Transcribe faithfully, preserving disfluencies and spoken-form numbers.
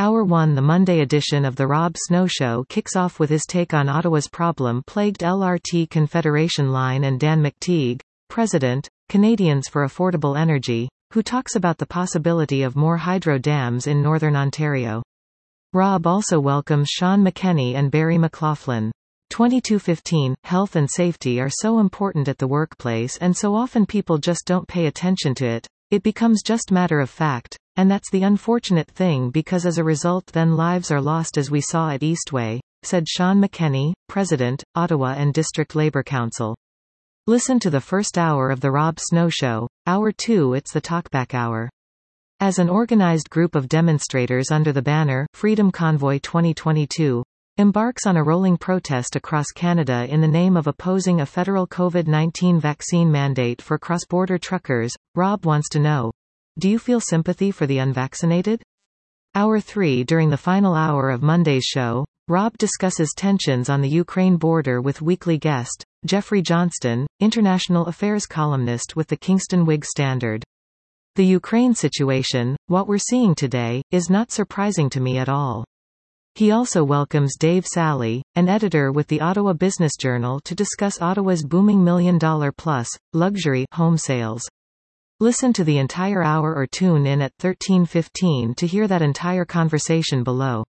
Hour one. The Monday edition of the Rob Snow Show kicks off with his take on Ottawa's problem-plagued L R T Confederation line and Dan McTeague, President, Canadians for Affordable Energy, who talks about the possibility of more hydro dams in Northern Ontario. Rob also welcomes Sean McKenney and Barry McLaughlin. twenty-two fifteen, health and safety are so important at the workplace, and so often people just don't pay attention to it. It becomes just matter of fact. And that's the unfortunate thing, because as a result then lives are lost, as we saw at Eastway, said Sean McKenney, President, Ottawa and District Labour Council. Listen to the first hour of the Rob Snow Show. Hour two. It's the Talkback Hour. As an organized group of demonstrators under the banner, Freedom Convoy twenty twenty-two, embarks on a rolling protest across Canada in the name of opposing a federal COVID nineteen vaccine mandate for cross-border truckers, Rob wants to know, do you feel sympathy for the unvaccinated? Hour three. During the final hour of Monday's show, Rob discusses tensions on the Ukraine border with weekly guest, Jeffrey Johnston, international affairs columnist with the Kingston Whig Standard. The Ukraine situation, what we're seeing today, is not surprising to me at all. He also welcomes Dave Sally, an editor with the Ottawa Business Journal, to discuss Ottawa's booming million-dollar-plus, luxury, home sales. Listen to the entire hour or tune in at thirteen fifteen to hear that entire conversation below.